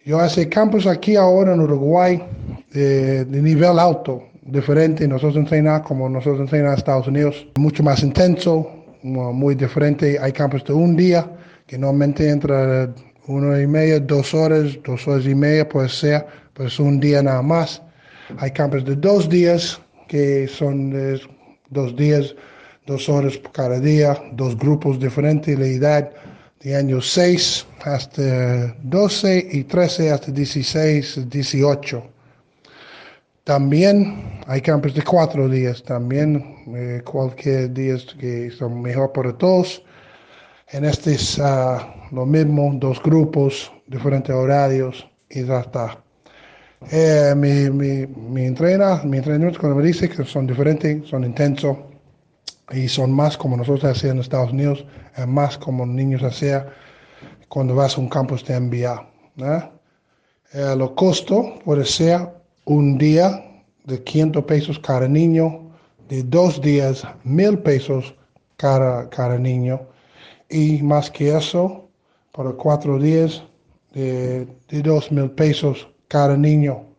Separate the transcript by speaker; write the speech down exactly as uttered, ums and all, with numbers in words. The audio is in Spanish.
Speaker 1: Yo hace campos aquí ahora en Uruguay de, de nivel alto, diferente. Nosotros entrenamos como nosotros entrenamos en Estados Unidos, mucho más intenso, mu- muy diferente. Hay campos de un día que normalmente entra una hora y media, dos horas, dos horas y media, puede ser, pues un día nada más. Hay campos de dos días que son eh, dos días, dos horas por cada día, dos grupos diferentes, la edad de años seis hasta doce y trece hasta dieciséis, dieciocho. También hay campos de cuatro días, también eh, cualquier día que son mejor para todos. En este es ah, lo mismo, dos grupos, diferentes horarios y ya está. Eh, mi, mi, mi entrena, mi entrenamiento cuando me dice que son diferentes, son intensos y son más como nosotros hacíamos en Estados Unidos, eh, más como niños hacían cuando vas a un campus de N B A. ¿Eh? Eh, lo costo puede ser un día de quinientos pesos cada niño, de dos días mil pesos cada, cada niño y más que eso, para cuatro días de, de dos mil pesos cada niño.